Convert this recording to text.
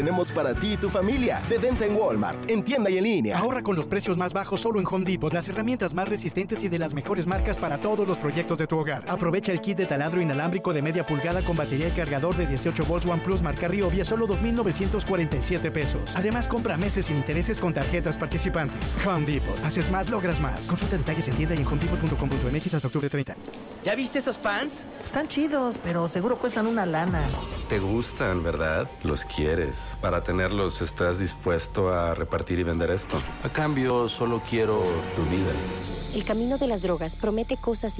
Tenemos para ti y tu familia. De venta en Walmart, en tienda y en línea. Ahorra con los precios más bajos solo en Home Depot. Las herramientas más resistentes y de las mejores marcas para todos los proyectos de tu hogar. Aprovecha el kit de taladro inalámbrico de media pulgada con batería y cargador de 18 volts OnePlus marca Ryobi a solo $2,947. Además, compra meses sin intereses con tarjetas participantes. Home Depot. Haces más, logras más. Consulta detalles en tienda y en homedepot.com.mx hasta octubre 30. ¿Ya viste esos pants? Están chidos, pero seguro cuestan una lana. Te gustan, ¿verdad? Los quieres. Para tenerlos, ¿estás dispuesto a repartir y vender esto? A cambio, solo quiero tu vida. El camino de las drogas promete cosas